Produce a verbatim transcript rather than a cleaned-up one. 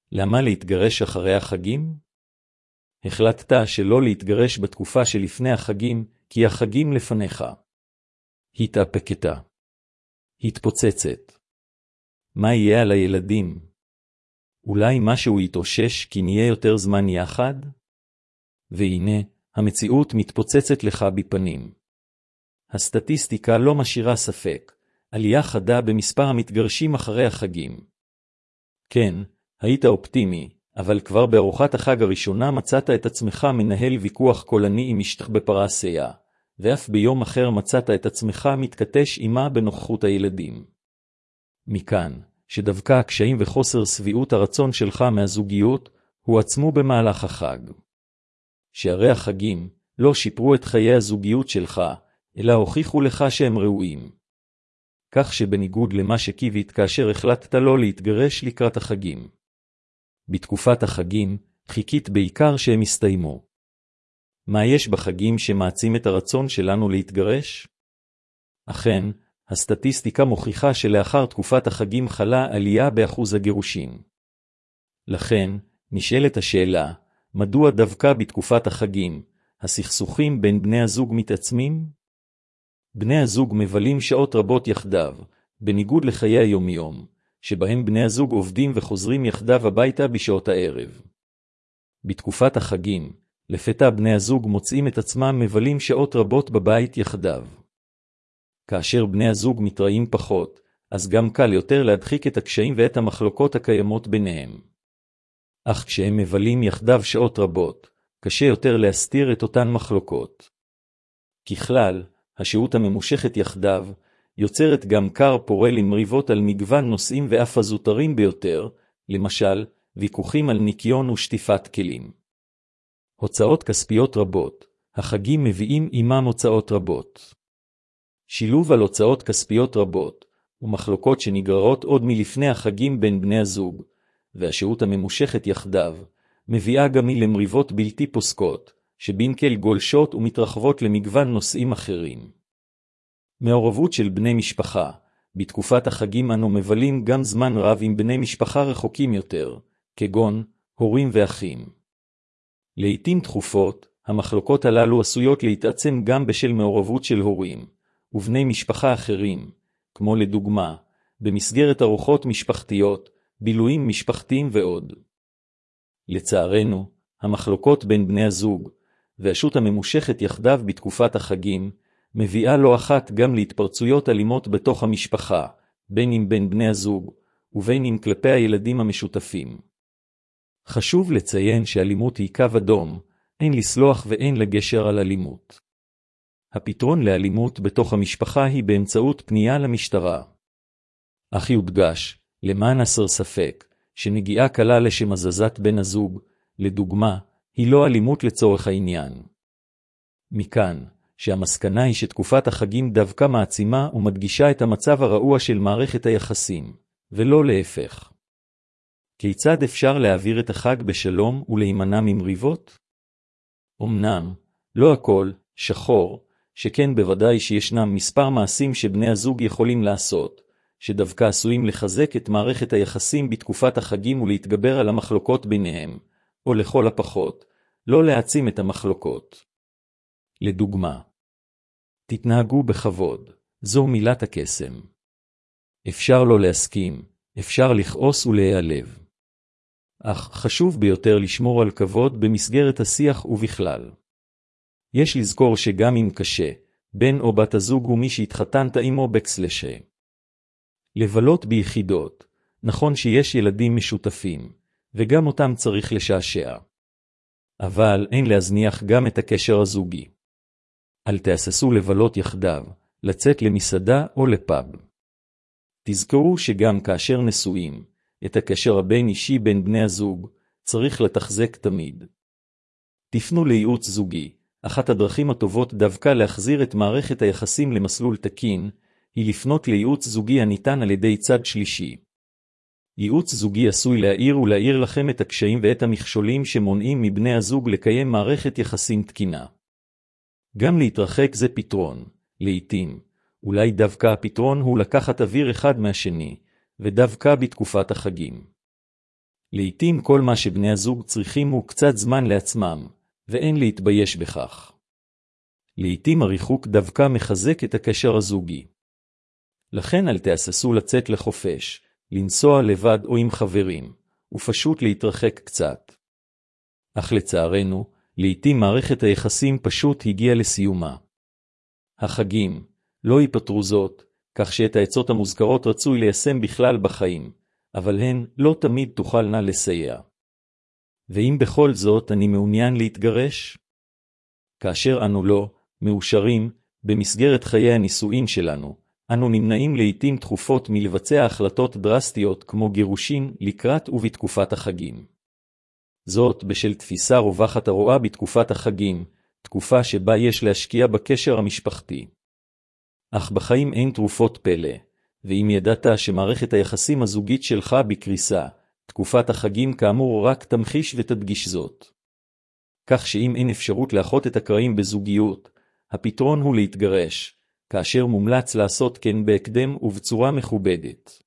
למה להתגרש אחרי החגים? החלטת שלא להתגרש בתקופה שלפני החגים, כי החגים לפניך. התאפקת. התפוצצת. מה יהיה על הילדים? אולי משהו יתאושש כי נהיה יותר זמן יחד? והנה, המציאות מתפוצצת לך בפנים. הסטטיסטיקה לא משאירה ספק, עלייה חדה במספר המתגרשים אחרי החגים. כן, היית אופטימי, אבל כבר בארוחת החג הראשונה מצאת את עצמך מנהל ויכוח קולני עם אשתך בפרסיה, ואף ביום אחר מצאת את עצמך מתכתש עמה בנוכחות הילדים. מכאן, שדווקא הקשיים וחוסר סביעות הרצון שלך מהזוגיות, הועצמו במהלך החג. שערי החגים לא שיפרו את חיי הזוגיות שלך, אלא הוכיחו לך שהם ראויים. כך שבניגוד למה שקיווית כאשר החלטת לא להתגרש לקראת החגים. בתקופת החגים, חיכית בעיקר שהם הסתיימו. מה יש בחגים שמעצים את הרצון שלנו להתגרש? אכן, הסטטיסטיקה מוכיחה שלאחר תקופת החגים חלה עלייה באחוז הגירושים. לכן, נשאלת השאלה, מדוע דווקא בתקופת החגים, הסכסוכים בין בני הזוג מתעצמים? בני הזוג מבלים שעות רבות יחדיו, בניגוד לחיי היומיום, שבהם בני הזוג עובדים וחוזרים יחדיו הביתה בשעות הערב. בתקופת החגים, לפתע בני הזוג מוצאים את עצמם מבלים שעות רבות בבית יחדיו. כאשר בני הזוג מתראים פחות, אז גם קל יותר להדחיק את הקשיים ואת המחלוקות הקיימות ביניהם. אך כשהם מבלים יחדיו שעות רבות, קשה יותר להסתיר את אותן מחלוקות. ככלל, השהות הממושכת יחדיו, יוצרת גם קר פורה למריבות על מגוון נושאים ואף הזוטרים ביותר, למשל, ויכוחים על ניקיון ושטיפת כלים. הוצאות כספיות רבות, החגים מביאים עמם הוצאות רבות. שילוב על הוצאות כספיות רבות, ומחלוקות שנגררות עוד מלפני החגים בין בני הזוג, והשהות הממושכת יחדיו, מביאה גם היא למריבות בלתי פוסקות, שבנקל גולשות ומתרחבות למגוון נושאים אחרים. מעורבות של בני משפחה, בתקופת החגים אנו מבלים גם זמן רב עם בני משפחה רחוקים יותר, כגון הורים ואחים. לעתים תכופות, המחלוקות הללו עשויות להתעצם גם בשל מעורבות של הורים, ובני משפחה אחרים, כמו לדוגמה, במסגרת ארוחות משפחתיות, בילויים משפחתיים ועוד. לצערנו, המחלוקות בין בני הזוג, והשהות הממושכת יחדיו בתקופת החגים, מביאה לא אחת גם להתפרצויות אלימות בתוך המשפחה, בין אם בין בני הזוג, ובין אם כלפי הילדים המשותפים. חשוב לציין שאלימות היא קו אדום, אין לסלוח ואין לגשר על אלימות. הפתרון לאלימות בתוך המשפחה היא באמצעות פנייה למשטרה. אך יודגש, למען הסר ספק, שנגיעה קלה לשם הזזת בן הזוג, לדוגמה, היא לא אלימות לצורך העניין. מכאן, שהמסקנה היא שתקופת החגים דווקא מעצימה ומדגישה את המצב הרעוע של מערכת היחסים, ולא להפך. כיצד אפשר להעביר את החג בשלום ולהימנע ממריבות? אמנם, לא הכל, שחור, שכן בוודאי שישנם מספר מעשים שבני הזוג יכולים לעשות, שדווקא עשויים לחזק את מערכת היחסים בתקופת החגים ולהתגבר על המחלוקות ביניהם, או לכל הפחות, לא להעצים את המחלוקות. לדוגמה, תתנהגו בכבוד, זו מילת הקסם. אפשר לא להסכים, אפשר לכעוס ולהיעלב. אך חשוב ביותר לשמור על כבוד במסגרת השיח ובכלל. יש לזכור שגם אם קשה, בן או בת הזוג הוא מי שהתחתנת עמו בקסלשה. לבלות ביחידות, נכון שיש ילדים משותפים, וגם אותם צריך לשעשע. אבל אין להזניח גם את הקשר הזוגי. אל תהססו לבלות יחדיו, לצאת למסעדה או לפאב. תזכרו שגם כאשר נשואים, את הקשר הבין אישי בין בני הזוג, צריך לתחזק תמיד. תפנו לייעוץ זוגי, אחת הדרכים הטובות דווקא להחזיר את מערכת היחסים למסלול תקין, היא לפנות לייעוץ זוגי הניתן על ידי צד שלישי. ייעוץ זוגי עשוי להאיר ולהאיר לכם את הקשיים ואת המכשולים שמונעים מבני הזוג לקיים מערכת יחסים תקינה. גם להתרחק זה פתרון, לעתים, אולי דווקא הפתרון הוא לקחת אוויר אחד מהשני, ודווקא בתקופת החגים. לעתים כל מה שבני הזוג צריכים הוא קצת זמן לעצמם, ואין להתבייש בכך. לעתים הריחוק דווקא מחזק את הקשר הזוגי. לכן אל תהססו לצאת לחופש, לנסוע לבד או עם חברים, ופשוט להתרחק קצת. אך לצערנו, לעתים מערכת היחסים פשוט הגיעה לסיומה. החגים לא ייפתרו זאת, כך שאת העצות המוזכרות רצוי ליישם בכלל בחיים, אבל הן לא תמיד תוכלנה לסייע. ואם בכל זאת אני מעוניין להתגרש? כאשר אנו לא מאושרים במסגרת חיי הנישואין שלנו, אנו נמנעים לעתים תכופות מלבצע החלטות דרסטיות כמו גירושים לקראת ובתקופת החגים. זאת בשל תפיסה רווחת הרואה בתקופת החגים, תקופה שבה יש להשקיע בקשר המשפחתי. אך בחיים אין תרופות פלא, ואם ידעת שמערכת היחסים הזוגית שלך בקריסה, תקופת החגים כאמור רק תמחיש ותדגיש זאת. כך שאם אין אפשרות לאחות את הקרעים בזוגיות, הפתרון הוא להתגרש, כאשר מומלץ לעשות כן בהקדם ובצורה מכובדת.